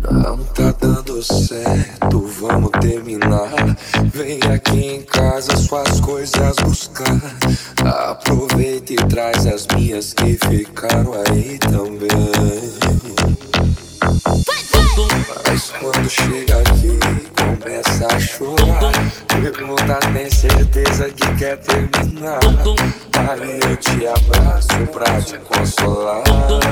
Não tá dando certo, vamos terminar. Vem aqui em casa suas coisas buscar. Aproveita e traz as minhas que ficaram aí também. Mas quando chega aqui, começa a chorar. Pergunta, tem certeza que quer terminar? Aí eu te abraço pra te consolar.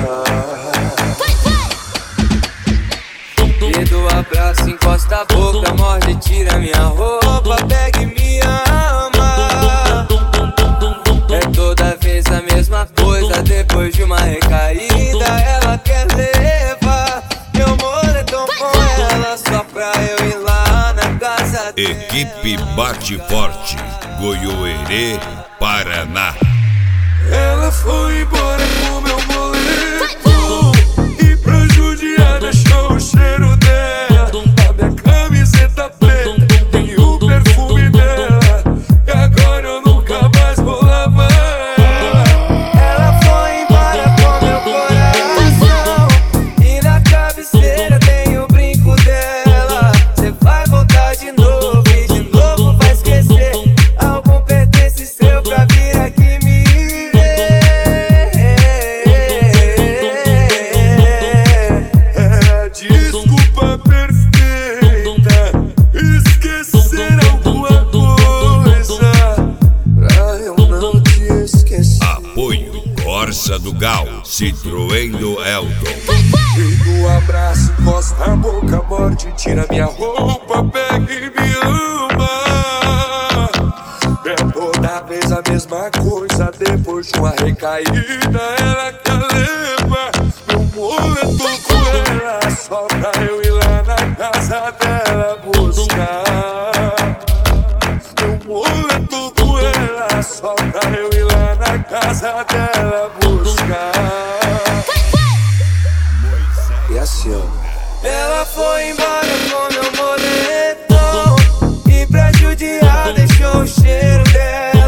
E do abraço encosta a boca, morde, tira minha roupa, pega e me ama. É toda vez a mesma coisa, depois de uma recaída ela quer levar meu moletom com ela só pra eu ir lá na casa dela. Equipe Bate Forte, Goiôerê, Paraná. Ela foi embora com meu boleto e pra judiar deixou o cheiro dela. A minha camiseta preta tem o perfume dela, e agora eu nunca mais vou lavar. Ela foi embora com meu coração e na cabeceira tem o brinco dela. Cê vai voltar de novo e de novo vai esquecer. Algum pertence seu pra vir aqui me ver. Desculpa perfeita, esquecer alguma coisa pra eu não te esquecer. Apoio Corsa do Gal, Citroën do Elton. E do abraço encosta a boca, morde, tira minha roupa, pega e me ama. É toda vez a mesma coisa, depois de uma recaída ela quer levar meu moletom com ela, só pra eu ir lá na casa dela buscar. Meu moletom com ela, só pra eu ir lá na casa dela buscar. E assim, ó. Ela foi embora com meu moletom e pra judiar deixou o cheiro dela.